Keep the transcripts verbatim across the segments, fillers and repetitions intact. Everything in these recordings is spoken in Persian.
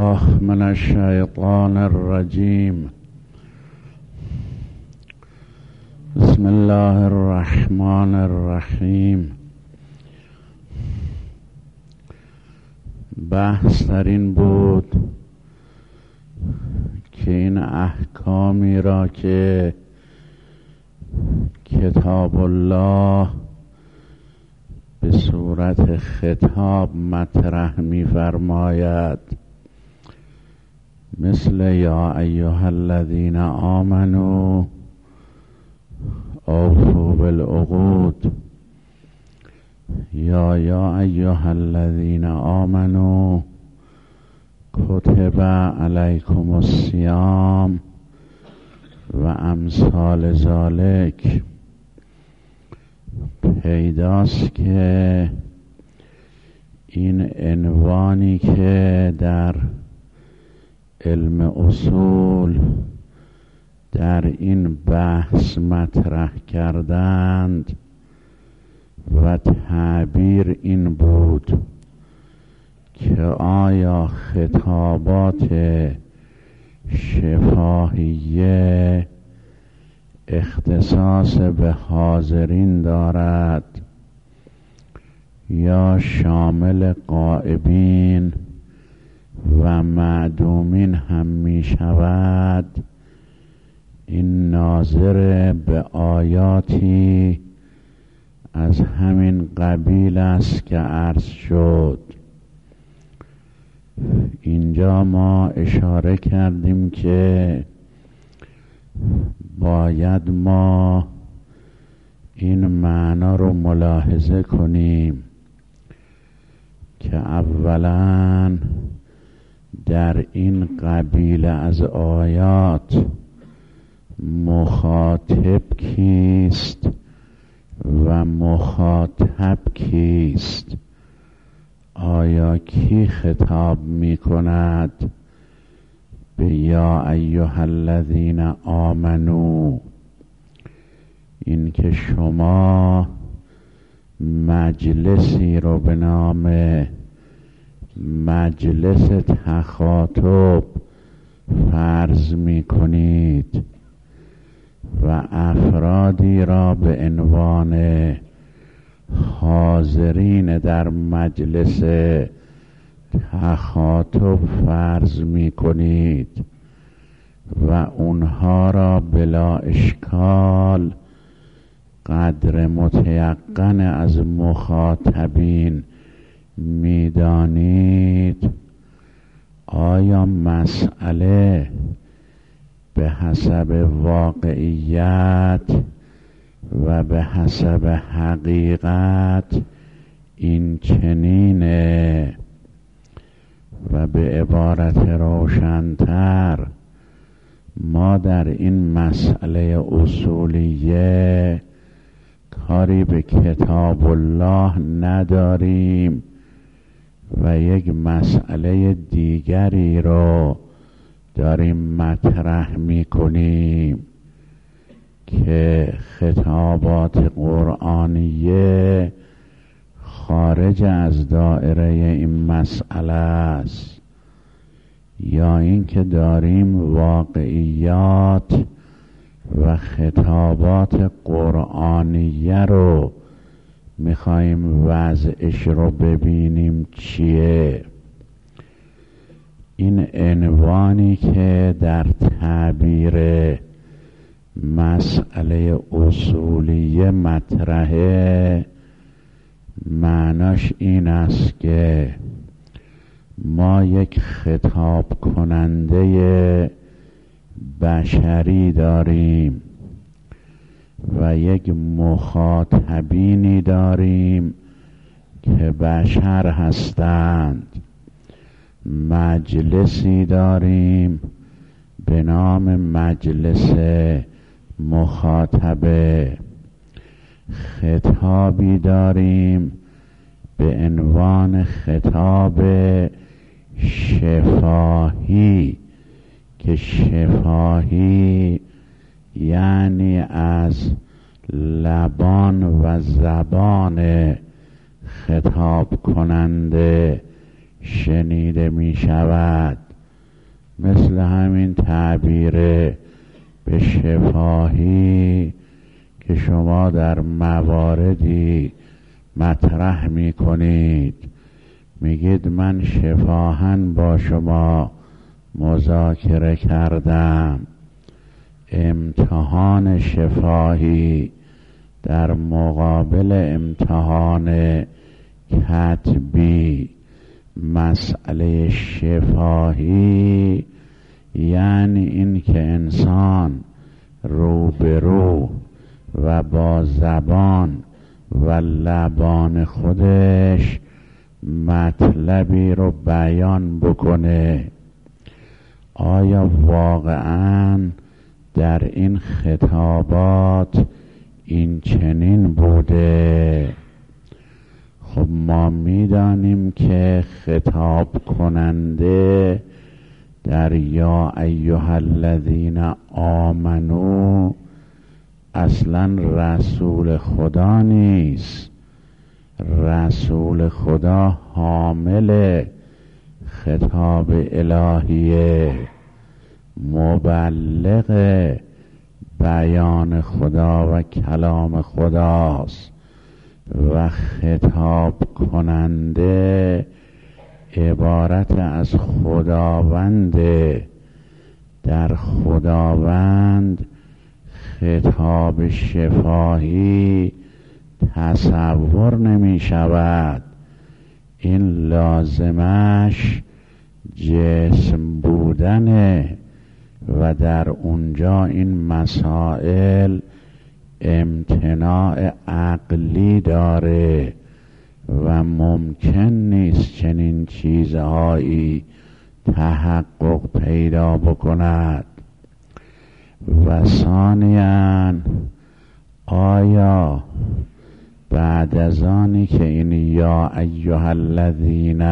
من الشیطان الرجیم. بسم الله الرحمن الرحیم. بحث در این بود که این احکامی را که کتاب الله به صورت خطاب مطرح می فرماید، مثل یا ایها الذین آمنوا اوفوا بالعقود، یا یا ایها الذین آمنوا کتب علیکم الصیام و امثال ذالک. پیداست که این عنوانی که در علم اصول در این بحث مطرح کردند و تعبیر این بود که آیا خطابات شفاهیه اختصاص به حاضرین دارد یا شامل غائبین و معدومین هم می شود. این ناظر به آیاتی از همین قبیل است که عرض شد. اینجا ما اشاره کردیم که باید ما این معنا رو ملاحظه کنیم که اولاً در این قبیله از آیات مخاطب کیست و مخاطب کیست؟ آیا کی خطاب می کند به یا ایها الذین آمنو؟ این که شما مجلسی رو به نام مجلس تخاطب فرض می کنید و افرادی را به عنوان حاضرین در مجلس تخاطب فرض می کنید و اونها را بلا اشکال قدر متیقن از مخاطبین میدانید. آیا مسئله به حسب واقعیت و به حسب حقیقت این چنینه؟ و به عبارت روشن‌تر، ما در این مسئله اصولیه کاری به کتاب الله نداریم و یک مسئله دیگری رو داریم مطرح می کنیم که خطابات قرآنیه خارج از دائره این مسئله است، یا اینکه داریم واقعیات و خطابات قرآنیه رو میخوایم وضعش رو ببینیم چیه. این عنوانی که در تعبیر مسئله اصولیه مطرحه، معناش این است که ما یک خطاب کننده بشری داریم و یک مخاطبینی داریم که بشر هستند. مجلسی داریم به نام مجلس مخاطبه، خطابی داریم به عنوان خطاب شفاهی که شفاهی یعنی از لبان و زبان خطاب کننده شنیده می شود. مثل همین تعبیر به شفاهی که شما در مواردی مطرح می کنید، میگید من شفاهن با شما مذاکره کردم. امتحان شفاهی در مقابل امتحان کتبی، مسئله شفاهی یعنی این که انسان رو به رو و با زبان و لبان خودش مطلبی رو بیان بکنه. آیا واقعاً در این خطابات این چنین بوده؟ خب ما میدانیم که خطاب کننده در یا ایها الذین آمنو اصلا رسول خدا نیست. رسول خدا حامل خطاب الهیه، مبلغ بیان خدا و کلام خداست و خطاب کننده عبارت از خداوند. در خداوند خطاب شفاهی تصور نمی شود. این لازمش جسم بودنه و در اونجا این مسائل امتناع عقلی داره و ممکن نیست چنین چیزهایی تحقق پیدا بکند. و ثانیاً آیا بعد از آنی که این یا ایها الذین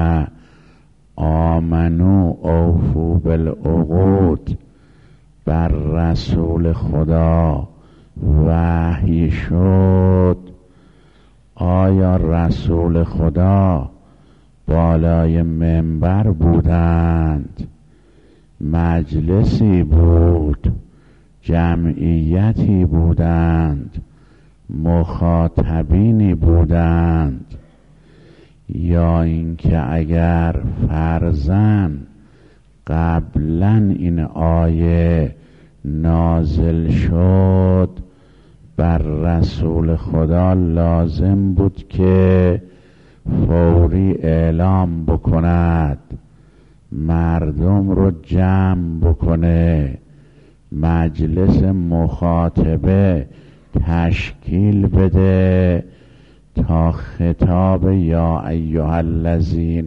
آمنو اوفوا بالعقود بر رسول خدا وحی شد، آیا رسول خدا بالای منبر بودند، مجلسی بود، جمعیتی بودند، مخاطبینی بودند، یا اینکه اگر فرضاً قبلاً این آیه نازل شد بر رسول خدا لازم بود که فوری اعلام بکند، مردم رو جمع بکنه، مجلس مخاطبه تشکیل بده تا خطاب یا ایها الذین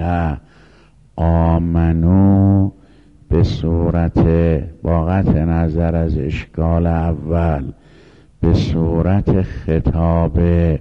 آمنو به صورت با قطع نظر از اشکال اول به صورت خطاب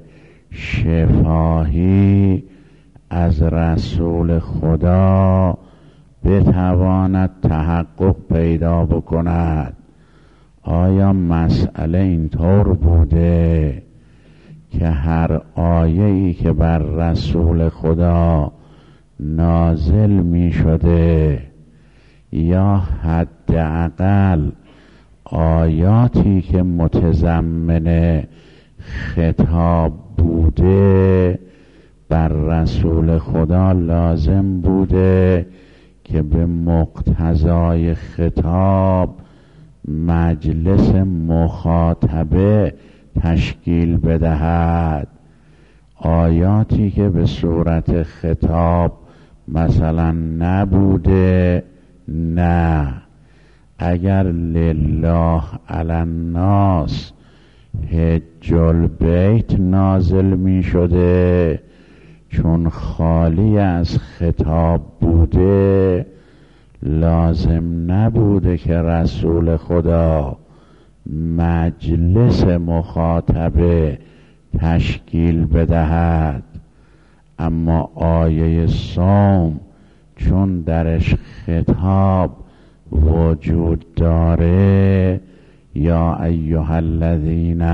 شفاهی از رسول خدا بتواند تحقق پیدا بکند. آیا مسئله اینطور بوده که هر آیه‌ای که بر رسول خدا نازل می شده یا حداقل آیاتی که متضمن خطاب بوده بر رسول خدا لازم بوده که به مقتضای خطاب مجلس مخاطبه تشکیل بدهد؟ آیاتی که به صورت خطاب مثلا نبوده، نه. اگر لله علی الناس حج البیت نازل می شده، چون خالی از خطاب بوده لازم نبوده که رسول خدا مجلس مخاطبه تشکیل بدهد. اما آیه صوم چون درش خطاب وجود داره، یا ایها الذین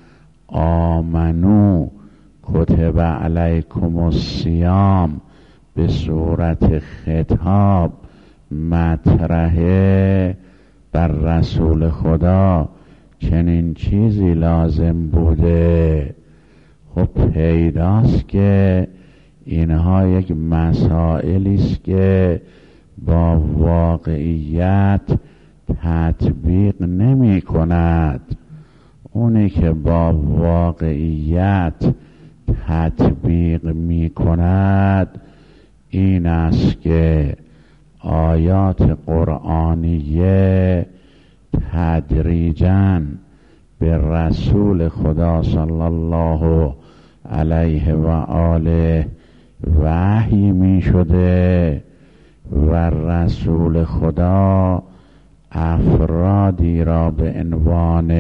آمنو کتب علیکم الصیام به صورت خطاب مطرحه بر رسول خدا چنین چیزی لازم بوده. خب پیداست که اینها یک مسائلی است که با واقعیت تطبیق نمی کند. اونی که با واقعیت تطبیق می کند این است که آیات قرآنیه تدریجاً به رسول خدا صلی الله علیه و آله وحی می شده و رسول خدا افرادی را به عنوان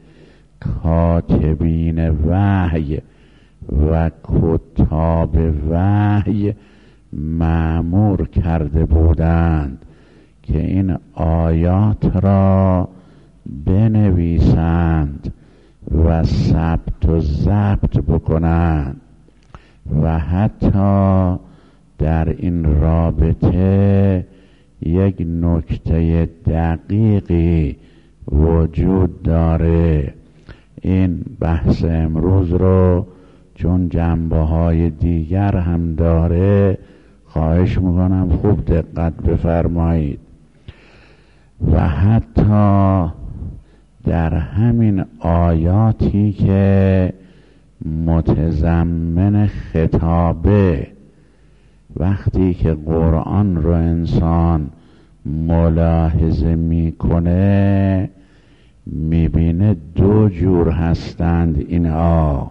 کاتبین وحی و کتاب وحی مأمور کرده بودند که این آیات را بنویسند و ثبت و ضبط بکنند. و حتی در این رابطه یک نکته دقیقی وجود داره. این بحث امروز رو چون جنبه های دیگر هم داره خواهش میکنم خوب دقت بفرمایید. و حتی در همین آیاتی که متضمن خطابه، وقتی که قرآن رو انسان ملاحظه میکنه میبینه دو جور هستند اینها.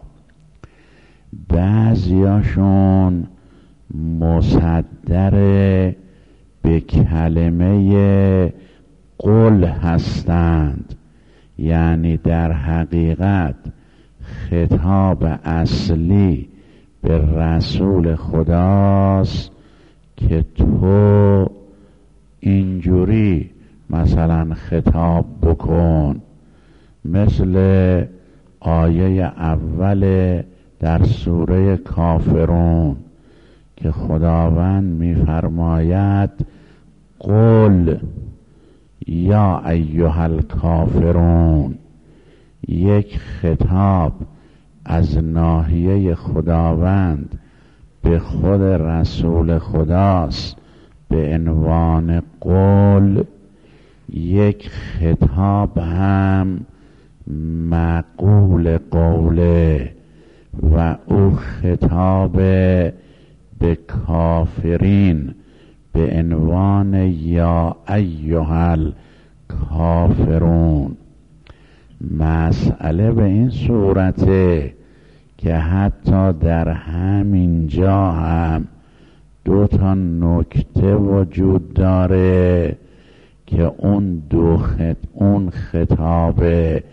بعضیاشون مصدر به کلمه قل هستند، یعنی در حقیقت خطاب اصلی به رسول خداست که تو اینجوری مثلا خطاب بکن، مثل آیه اول در سوره کافرون که خداوند می‌فرماید قل یا ایها الکافرون. یک خطاب از ناحیه خداوند به خود رسول خداست به عنوان قل، یک خطاب هم معقول قوله و او خطاب به کافرین به عنوان یا ایها الکافرون. مسئله به این صورته که حتی در همین جا هم دو تا نکته وجود داره که اون دو خط اون خطاب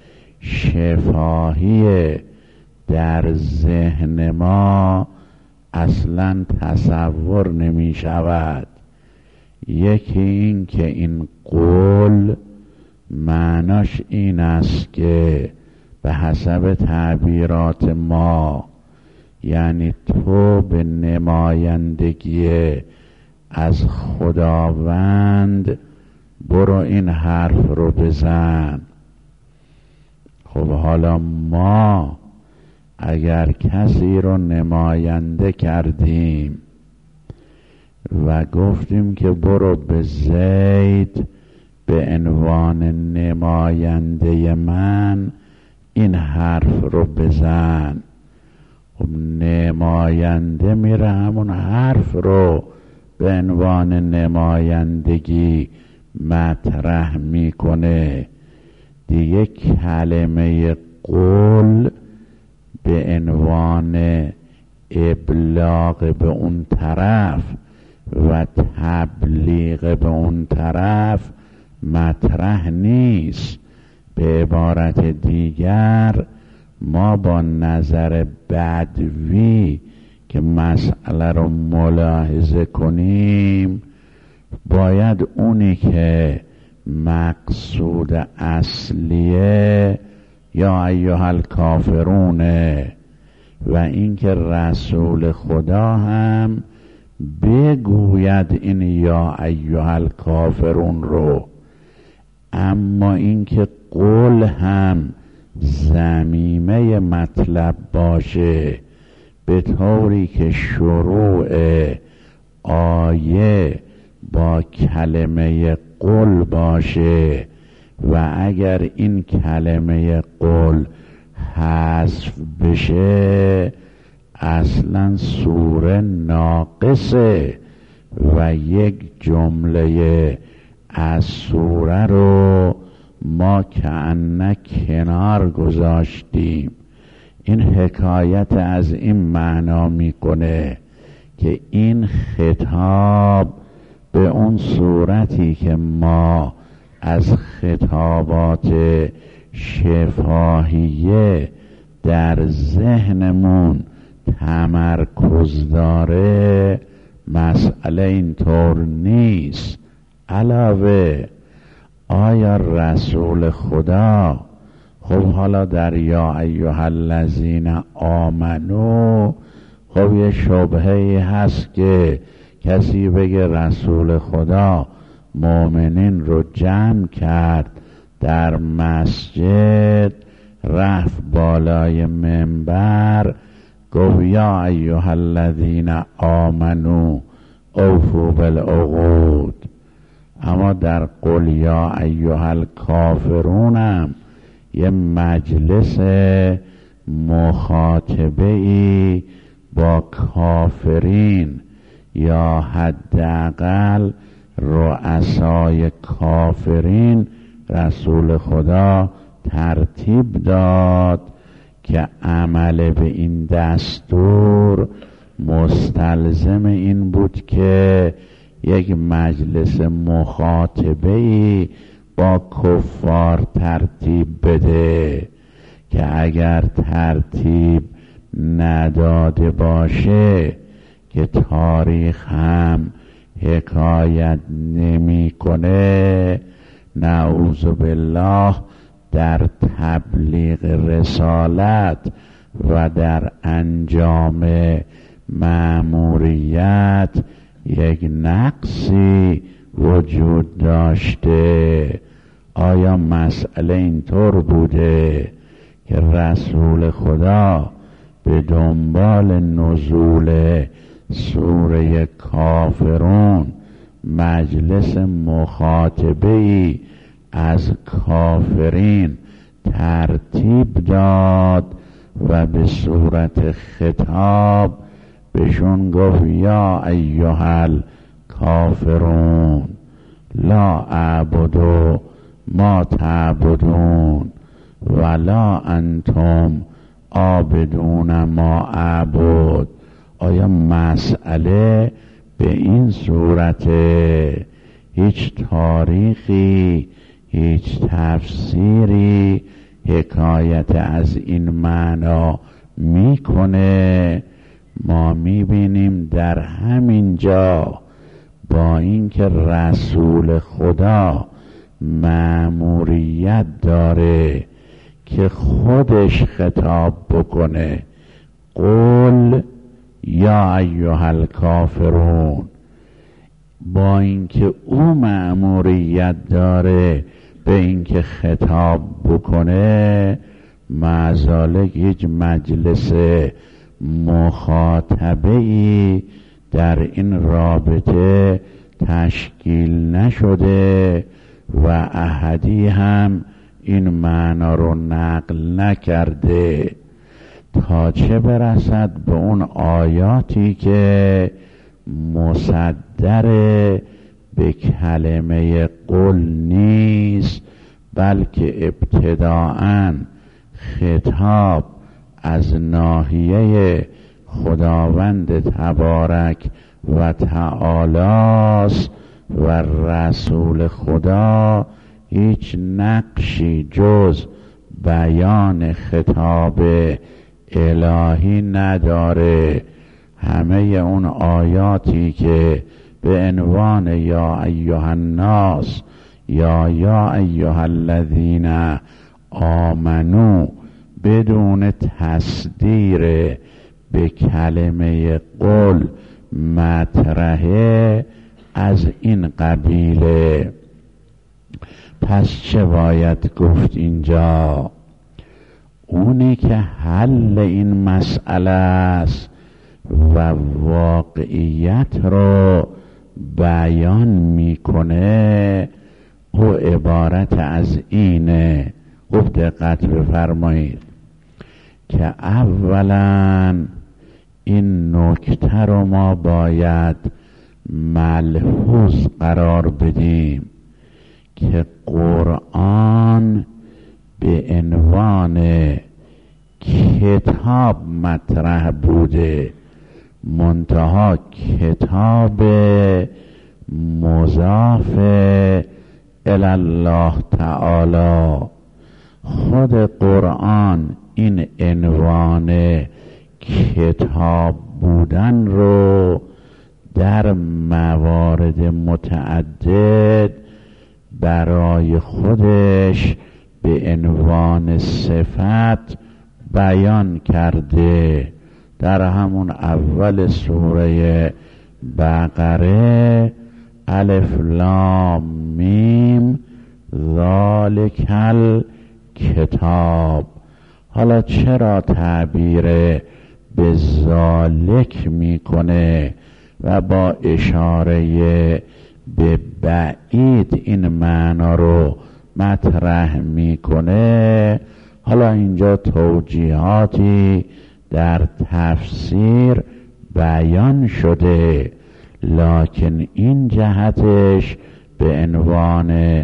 شفاهی در ذهن ما اصلا تصور نمی شود. یکی این که این قول معناش این است که به حسب تعبیرات ما، یعنی تو به نمایندگی از خداوند برو این حرف رو بزن. خب حالا ما اگر کسی رو نماینده کردیم و گفتیم که برو به زید به عنوان نماینده من این حرف رو بزن، خب نماینده میره همون حرف رو به عنوان نمایندگی مطرح میکنه. دیگه کلمه قول به عنوان ابلاغ به اون طرف و تبلیغ به اون طرف مطرح نیست. به عبارت دیگر ما با نظر بدوی که مسئله رو ملاحظه کنیم باید اونی که مقصود اصلیه یا ایها الکافرونه و اینکه رسول خدا هم بگوید این یا ایها الکافرون رو، اما اینکه قول هم ضمیمه مطلب باشه به طوری که شروع آیه با کلمه قل باشه و اگر این کلمه قل حذف بشه اصلا سوره ناقصه و یک جمله از سوره رو ما کأنه کنار گذاشتیم. این حکایت از این معنا میکنه که این خطاب به اون صورتی که ما از خطابات شفاهیه در ذهنمون تمرکز داره، مسئله اینطور نیست. علاوه آیا رسول خدا خب حالا در یا ایها الذین آمنو خب یه شبهه‌ای هست که کسی بگه رسول خدا مؤمنین رو جمع کرد در مسجد، رفت بالای منبر گفت یا ایها الذین آمنو اوفوا بالعقود، اما در قل یا ایها الکافرونم یه مجلس مخاطبه ای با کافرین یا حداقل رؤسای کافرین رسول خدا ترتیب داد که عمل به این دستور مستلزم این بود که یک مجلس مخاطبه ای با کفار ترتیب بده که اگر ترتیب نداده باشه که تاریخ هم حکایت نمی کنه، نعوذ بالله در تبلیغ رسالت و در انجام مأموریت یک نقصی وجود داشته. آیا مسئله اینطور بوده که رسول خدا به دنبال نزول سوره کافرون مجلس مخاطبه‌ای از کافرین ترتیب داد و به صورت خطاب بهشون گفت یا ایها الکافرون لا اعبد ما تعبدون ولا انتم عابدون ما اعبد؟ آیا مسئله به این صورت هیچ تاریخی، هیچ تفسیری حکایت از این معنا میکنه؟ ما میبینیم در همین جا با اینکه رسول خدا مأموریت داره که خودش خطاب بکنه قل یا ایها الکافرون، با اینکه او مأموریت داره به اینکه خطاب بکنه، معذالک هیچ مجلس مخاطبه‌ای در این رابطه تشکیل نشده و احدی هم این معنا رو نقل نکرده، تا چه برسد به اون آیاتی که مصدر به کلمه قل نیست، بلکه ابتداءً خطاب از ناحیه خداوند تبارک و تعالی است و رسول خدا هیچ نقشی جز بیان خطاب الهی نداره. همه اون آیاتی که به عنوان یا ایها الناس یا یا ایها الذین آمنو بدون تصدیر به کلمه قل مطرحه از این قبیله. پس چه باید گفت اینجا؟ اونی که حل این مسئله است و واقعیت رو بیان میکنه او عبارت از اینه. خوب دقت بفرمایید که اولا این نکته رو ما باید ملحوظ قرار بدیم که قرآن به عنوان کتاب مطرح بوده، منتها کتاب مضاف الی الله تعالی. خود قرآن این عنوان کتاب بودن رو در موارد متعدد برای خودش به عنوان صفت بیان کرده. در همون اول سوره بقره الف لام میم ذالک الکتاب. حالا چرا تعبیر به ذالک میکنه و با اشاره به بعید این معنا رو مطرح میکنه؟ حالا اینجا توجیهاتی در تفسیر بیان شده، لکن این جهتش به عنوان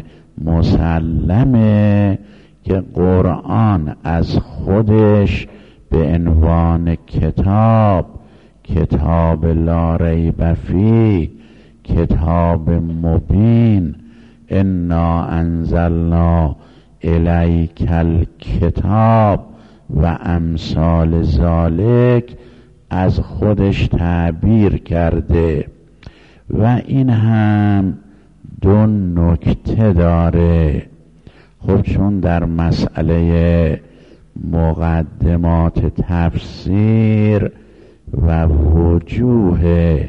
مسلمه که قرآن از خودش به عنوان کتاب، کتاب لا ریب فیه، کتاب مبین، انا انزلنا الیک الکتاب و امثال ذالک از خودش تعبیر کرده. و این هم دو نکته داره. خب چون در مسئله مقدمات تفسیر و وجوه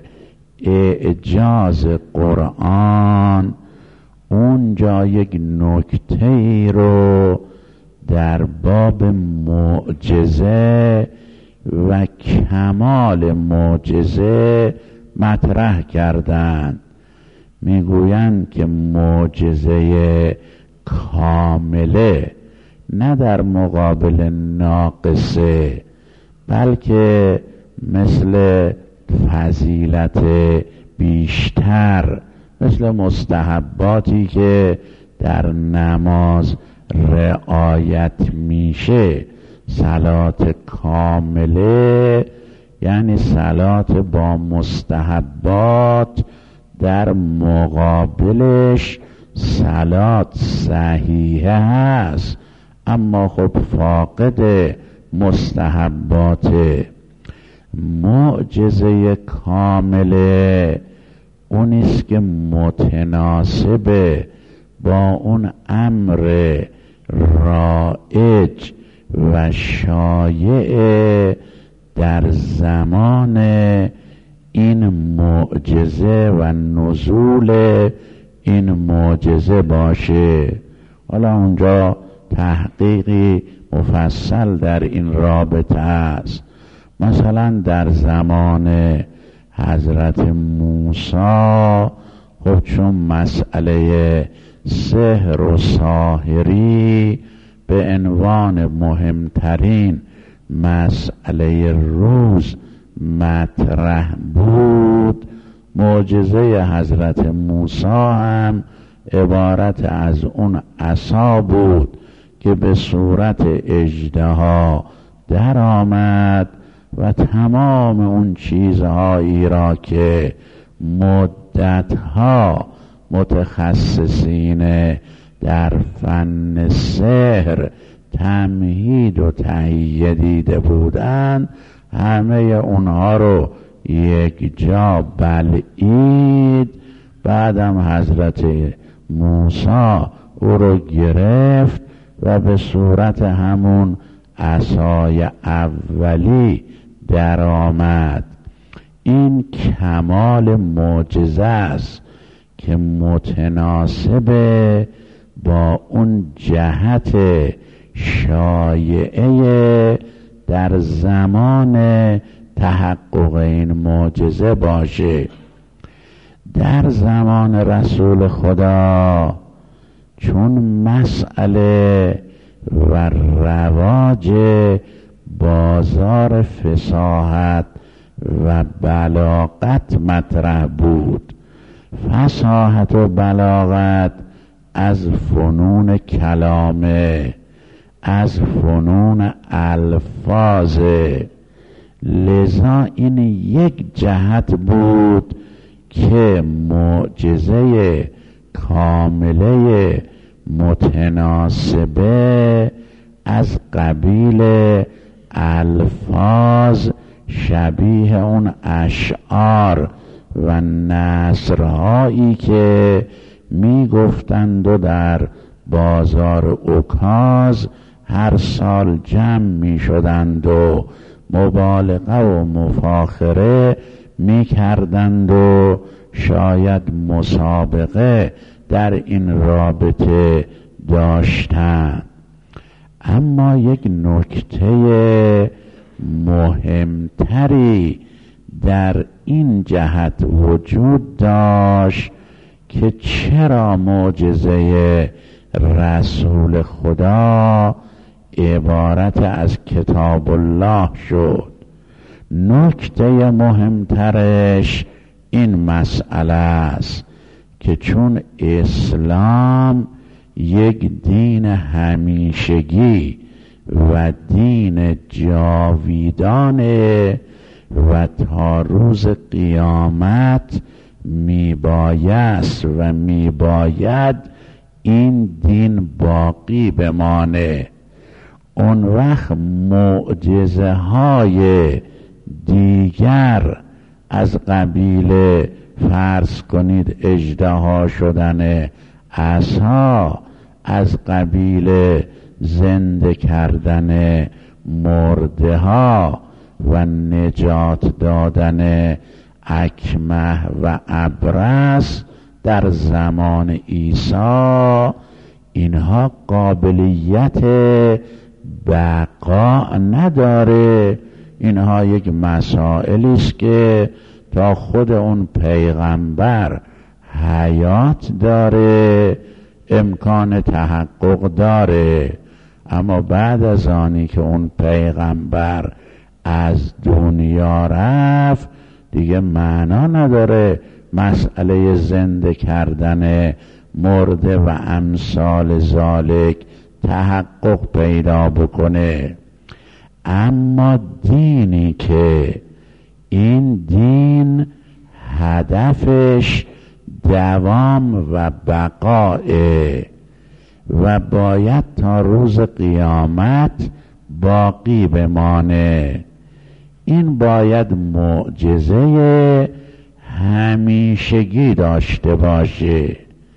اعجاز قرآن اونجا یک نکته ای رو در باب معجزه و کمال معجزه مطرح کردند. میگویند که معجزه کامله نه در مقابل ناقصه، بلکه مثل فضیلت بیشتر، مثل مستحباتی که در نماز رعایت میشه، صلات کامله یعنی صلات با مستحبات، در مقابلش صلات صحیحه هست اما خب فاقد مستحباته. معجزه کامله اونیست که متناسبه با اون امر رایج و شایع در زمان این معجزه و نزول این معجزه باشه. حالا اونجا تحقیقی مفصل در این رابطه است. مثلا در زمان حضرت موسی خب چون مسئله سحر و ساحری به عنوان مهمترین مسئله روز مطرح بود، معجزه حضرت موسی هم عبارت از اون عصا بود که به صورت اژدها در آمد و تمام اون چیزهایی را که مدتها متخصصین در فن سحر تمهید و تهیه دیده بودند، همه اونها رو یک جا بلعید. بعدم حضرت موسی او رو گرفت و به صورت همون عصای اولی در آمد. این کمال معجزه است که متناسب با اون جهت شایعه در زمان تحقق این معجزه باشه. در زمان رسول خدا چون مسئله و رواج بازار فصاحت و بلاغت مطرح بود، فصاحت و بلاغت از فنون کلامه، از فنون الفاظ، لذا این یک جهت بود که معجزه کامله متناسبه از قبیل الفاظ شبیه اون اشعار و نثرهایی که می گفتند و در بازار عکاظ هر سال جمع می شدند و مبالغه و مفاخره می کردند و شاید مسابقه در این رابطه داشتند. اما یک نکته مهمتری در این جهت وجود داشت که چرا معجزه رسول خدا عبارت از کتاب الله شد. نکته مهمترش این مسئله است که چون اسلام یک دین همیشگی و دین جاویدانه و تا روز قیامت میبایست و میباید این دین باقی بمانه، اون وقت معجزه های دیگر از قبیل فرض کنید اژدها شدن عصا، از قبیل زنده کردن مرده ها و نجات دادن اکمه و ابرص در زمان عیسی، اینها قابلیت بقا نداره. اینها یک مسائلی است که تا خود اون پیغمبر حیات داره امکان تحقق داره، اما بعد از آنی که اون پیغمبر از دنیا رفت دیگه معنا نداره مسئله زنده کردن مرده و امثال ذالک تحقق پیدا بکنه. اما دینی که این دین هدفش دوام و بقائه و باید تا روز قیامت باقی بمانه، این باید معجزه همیشگی داشته باشه.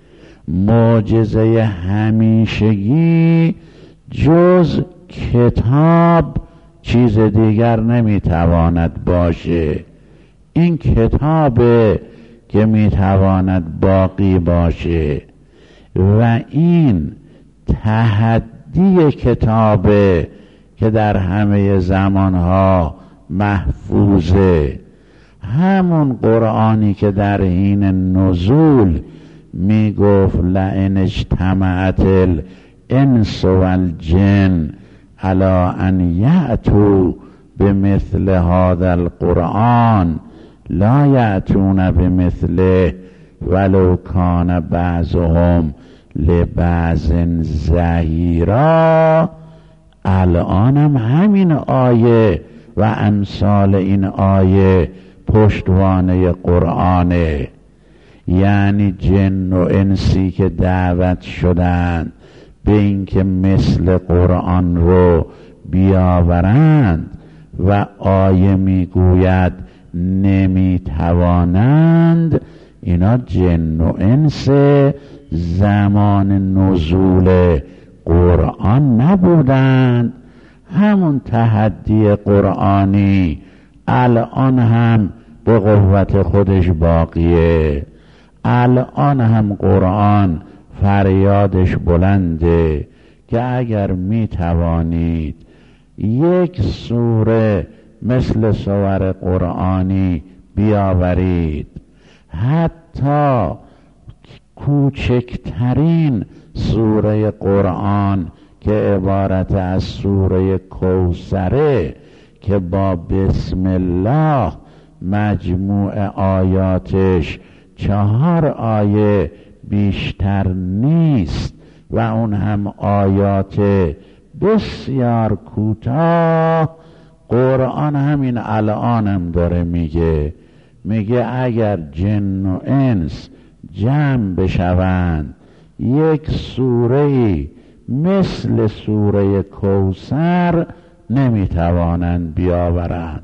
معجزه همیشگی جز کتاب چیز دیگر نمیتواند باشه. این کتابه که میتواند باقی باشه و این تحدی کتابه که در همه زمانها محفوظه. همون قرآنی که در حین نزول می گفت لئن اجتمعت الانس والجن علی ان یأتوا بمثل هذا القرآن لا یأتون بمثله ولو کان بعضهم لبعض ظهیرا. الانم همین آیه و امثال این آیه پشتوانه قرآنه، یعنی جن و انسی که دعوت شدند به اینکه مثل قرآن رو بیاورند و آیه میگوید نمیتوانند، اینا جن و انس زمان نزول قرآن نبودند. همون تحدی قرآنی الان هم به قوت خودش باقیه. الان هم قرآن فریادش بلنده که اگر می توانید یک سوره مثل سور قرآنی بیاورید، حتی کوچکترین سوره قرآن که عبارت از سوره کوثره که با بسم الله مجموع آیاتش چهار آیه بیشتر نیست و اون هم آیات بسیار کوتاه، قرآن همین الانم داره میگه میگه اگر جن و انس جمع بشوند یک سوره‌ای مثل سوره کوثر نمیتوانند بیاورند.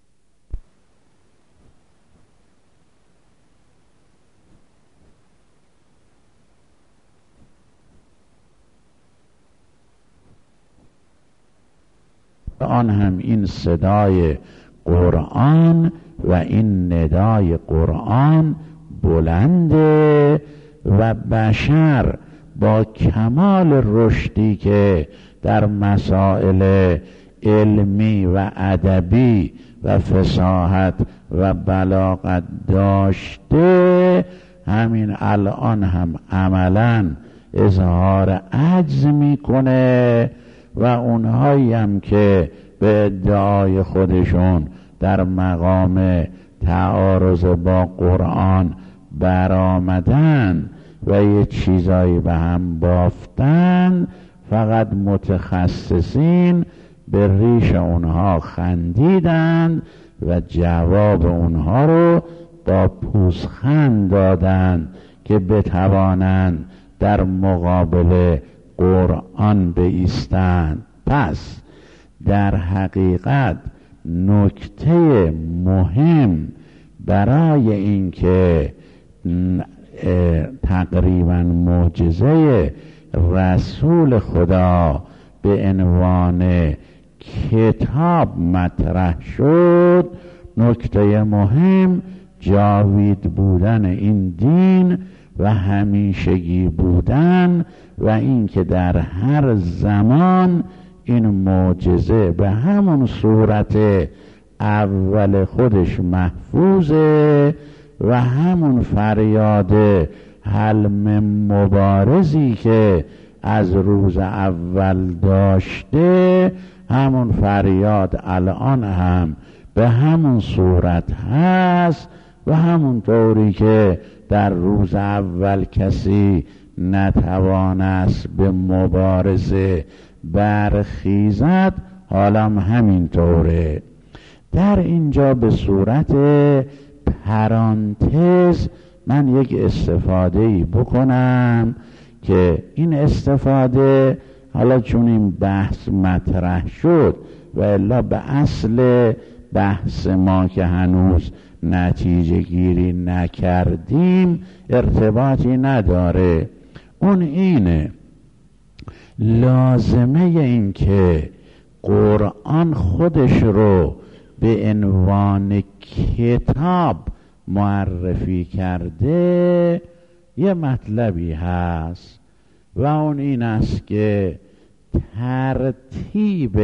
آن هم این صدای قرآن و این ندای قرآن بلنده و بشر با کمال رشدی که در مسائل علمی و ادبی و فصاحت و بلاغت داشته، همین الان هم عملاً اظهار عجز میکنه و اونهایی هم که به ادعای خودشون در مقام تعارض با قرآن برآمدن و یه چیزایی به هم بافتن، فقط متخصصین به ریش اونها خندیدند و جواب اونها رو با پوزخند دادند که بتوانند در مقابل قرآن بایستند. پس در حقیقت نکته مهم برای اینکه تقریبا معجزه رسول خدا به عنوان کتاب مطرح شد، نکته مهم جاوید بودن این دین و همیشگی بودن و اینکه در هر زمان این معجزه به همون صورت اول خودش محفوظه و همون فریاد حلم مبارزی که از روز اول داشته، همون فریاد الان هم به همون صورت هست و همون طوری که در روز اول کسی نتوانست به مبارزه برخیزد، حالا همین طوره. در اینجا به صورت پرانتز من یک استفاده‌ای بکنم که این استفاده حالا چون این بحث مطرح شد و الا به اصل بحث ما که هنوز نتیجه گیری نکردیم ارتباطی نداره. اون اینه لازمه این که قرآن خودش رو به عنوان کتاب معرفی کرده یه مطلبی هست و اون این است که ترتیب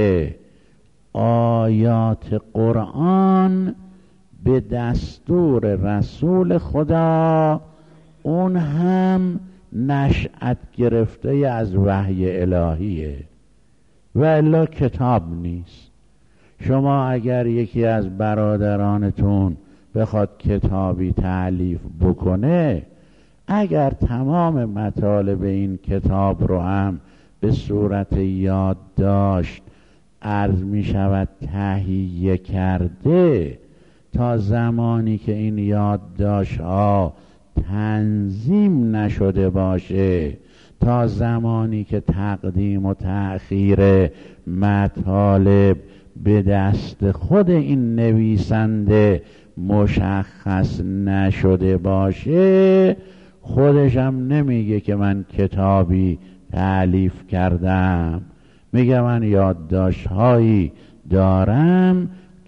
آیات قرآن به دستور رسول خدا اون هم نشأت گرفته از وحی الهیه و الا کتاب نیست. شما اگر یکی از برادرانتون بخواد کتابی تألیف بکنه، اگر تمام مطالب این کتاب رو هم به صورت یادداشت عرض می شود تهیه کرده، تا زمانی که این یادداشت ها تنظیم نشده باشه، تا زمانی که تقدیم و تأخیر مطالب به دست خود این نویسنده مشخص نشده باشه، خودش هم نمیگه که من کتابی تألیف کردم، میگه من یادداشت هایی دارم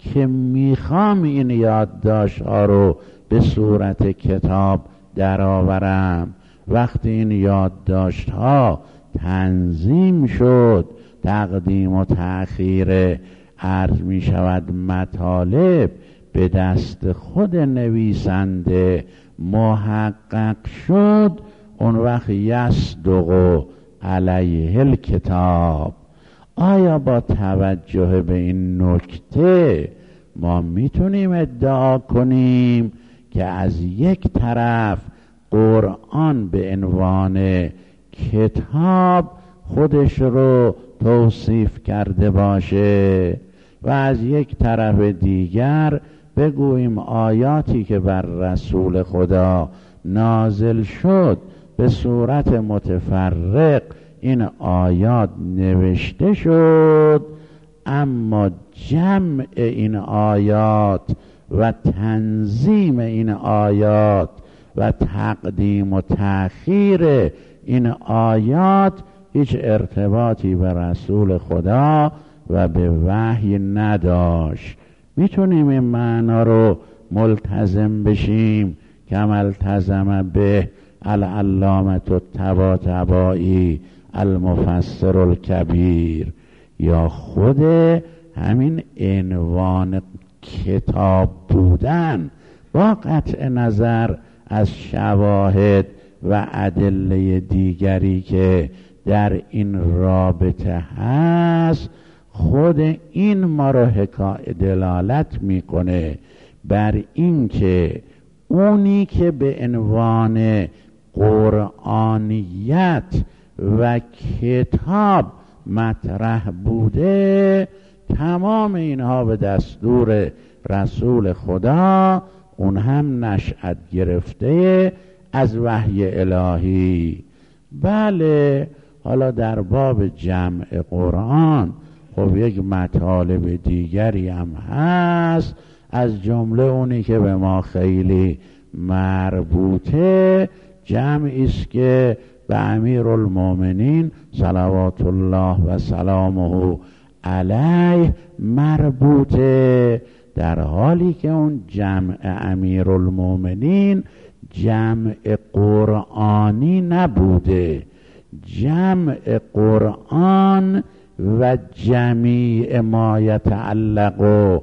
که میخوام این یادداشت ها رو به صورت کتاب درآورم. وقتی این یادداشت ها تنظیم شد، تقدیم و تأخیر عرض می شود مطالب به دست خود نویسنده محقق شد، اون وقت یصدق علیه الکتاب. آیا با توجه به این نکته ما میتونیم ادعا کنیم که از یک طرف قرآن به عنوان کتاب خودش رو توصیف کرده باشه و از یک طرف دیگر بگوییم آیاتی که بر رسول خدا نازل شد به صورت متفرق این آیات نوشته شد، اما جمع این آیات و تنظیم این آیات و تقدیم و تأخیر این آیات هیچ ارتباطی به رسول خدا و به وحی نداشت. میتونیم این معنا رو ملتزم بشیم کما التزم به العلامة الطباطبایی المفسر الکبیر، یا خود همین عنوان کتاب بودن با قطع نظر از شواهد و ادله دیگری که در این رابطه هست، خود این ما رو حکایت دلالت میکنه بر این که اونی که به عنوان قرآنیت و کتاب مطرح بوده، تمام اینها به دستور رسول خدا، اون هم نشأت گرفته از وحی الهی. بله، حالا در باب جمع قرآن خب یک مطالب دیگری هم هست، از جمله اونی که به ما خیلی مربوطه، جمعی است که به امیرالمومنین صلوات الله و سلامه علیه مربوطه، در حالی که اون جمع امیرالمومنین جمع قرآنی نبوده. جمع قرآن و جمیع ما یتعلق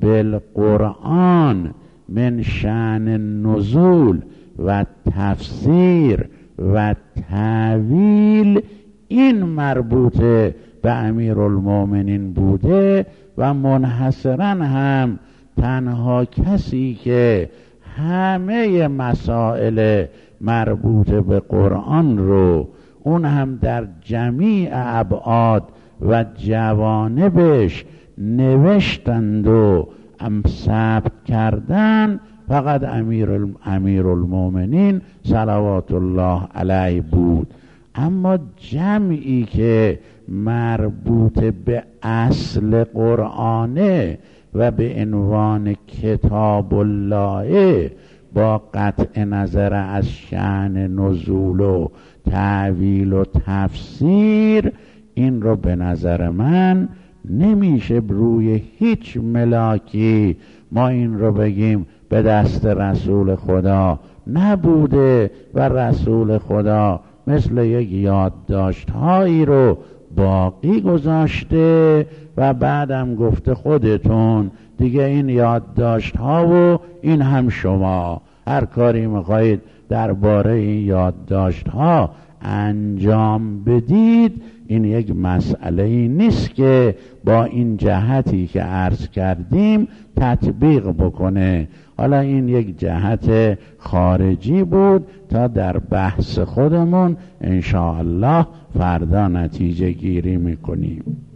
بالقرآن من شأن النزول و تفسیر و تعویل، این مربوطه به امیرالمومنین بوده و منحصرا هم تنها کسی که همه مسائل مربوط به قرآن رو اون هم در جمیع ابعاد و جوانبش نوشتند و هم ثبت کردن، فقط امیر امیرالمومنین صلوات الله علیه بود. اما جمعی که مربوط به اصل قرآنه و به عنوان کتاب الله با قطع نظر از شأن نزول و تعویل و تفسیر، این رو به نظر من نمیشه روی هیچ ملاکی ما این رو بگیم به دست رسول خدا نبوده و رسول خدا مثل یک یادداشت هایی رو باقی گذاشته و بعدم گفته خودتون دیگه این یادداشت ها و این هم شما هر کاری میخواهید درباره این یادداشت ها انجام بدید. این یک مسئله نیست که با این جهتی که عرض کردیم تطبیق بکنه. حالا این یک جهت خارجی بود تا در بحث خودمون انشاءالله فردا نتیجه گیری میکنیم.